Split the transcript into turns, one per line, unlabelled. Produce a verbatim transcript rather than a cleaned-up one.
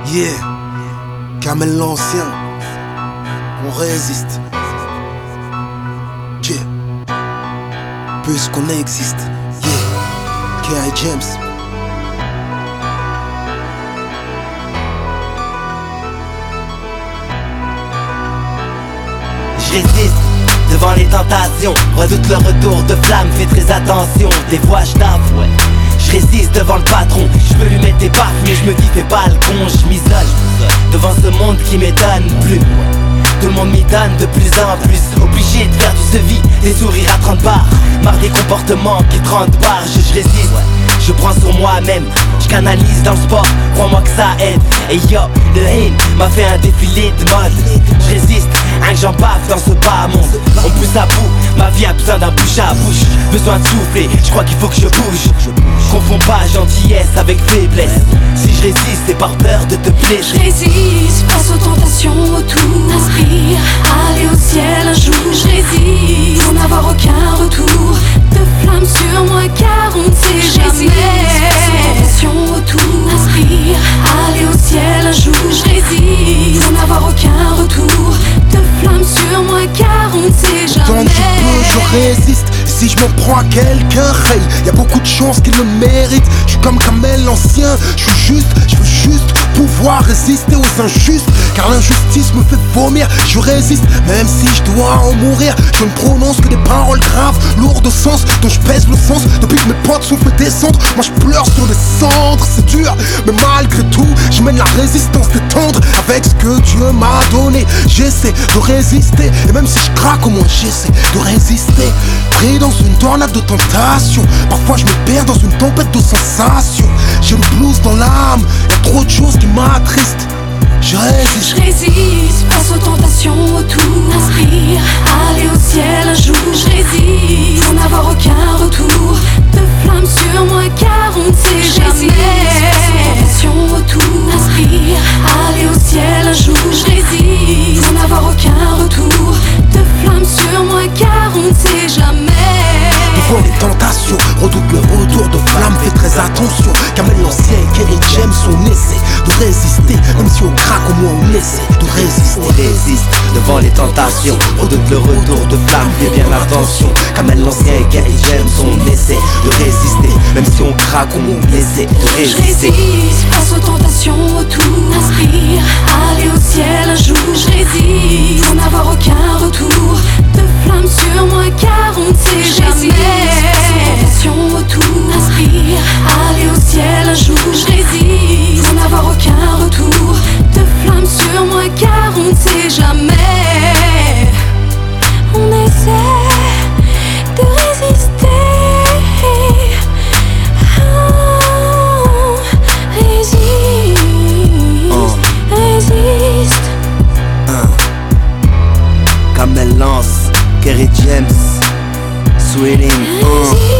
Yeah, Kamel l'ancien, on résiste. Yeah, puisqu'on existe. Yeah, K I James.
Je résiste devant les tentations, redoute le retour de flamme, fais très attention, des voix je taffe, ouais. Je résiste devant le patron, je peux lui mettre des baffes, mais je me dis fais pas le con, je m'isole devant ce monde qui m'étonne plus. Tout le monde m'étonne de plus en plus, obligé de faire du sevi, des sourires à trente bars, marre des comportements qui trente bars, je, je résiste, je prends sur moi-même, je canalise dans le sport, crois-moi que ça aide. Et yo, le haine m'a fait un défilé de mode, je résiste, un que j'en baffe dans ce bas monde. On pousse à bout, ma vie a besoin d'un bouche à bouche, besoin de souffler, je crois qu'il faut que je bouge. Confonds pas gentillesse avec faiblesse, si je résiste c'est par peur de te blesser.
Je résiste face aux tentations autour, aspire, aller au ciel un jour. Je résiste, sans avoir aucun retour de flamme sur moi car on ne sait jamais. Face aux tentations autour, aspire, aller au ciel un jour. Je résiste, sans avoir aucun retour de flamme sur moi car on ne sait jamais.
Tant que je peux, je résiste. Si je me prends à quelqu'un, hey, y a beaucoup de chances qu'il me mérite. Je suis comme Kamel l'ancien, je suis juste, je veux juste pouvoir résister aux injustes. Car l'injustice me fait vomir, je résiste, même si je dois en mourir. Je ne prononce que des paroles graves, lourdes de sens, dont je pèse le sens. Depuis que mes potes sont fait descendre, moi je pleure sur des cendres. C'est dur, mais malgré tout, je mène la résistance détendre. Avec ce que Dieu m'a donné, j'essaie de résister. Et même si je craque, au moins j'essaie de résister. Pris dans une tornade de tentation, parfois je me perds dans une tempête de sensations. J'ai le blues dans l'âme, y'a trop de choses qui m'attristent. Je résiste,
je résiste face aux tentations autour, aspire, aller au ciel un jour. Je résiste, sans avoir aucun retour de flamme sur moi car on ne sait jamais. Face aux tentations autour, aspire, aller au ciel un jour. Je résiste, sans avoir aucun retour de flamme sur moi car on ne sait jamais.
devant les tentations, redoute le retour de flamme, fais très attention. Kamel l'ancien et K I James, on essaie de résister, même si on craque au moins on essaie de résister.
On résiste devant les tentations, redoute le retour de flamme, fais bien attention. Kamel l'ancien et K I James, on essaie de résister, même si on craque au moins on essaie de résister.
Je résiste face aux tentations autour, aspire, aller au ciel un jour. Je résiste, sans avoir aucun retour de flamme sur moi car on ne sait jamais. Tentations autour, aspire, aller au ciel un jour. Je résiste, sans avoir aucun retour de flamme sur moi car on ne sait jamais. On essaie de résister. Oh, résiste,
Oh.
résiste.
Kamel Lance, K I James, Sweeting, oh.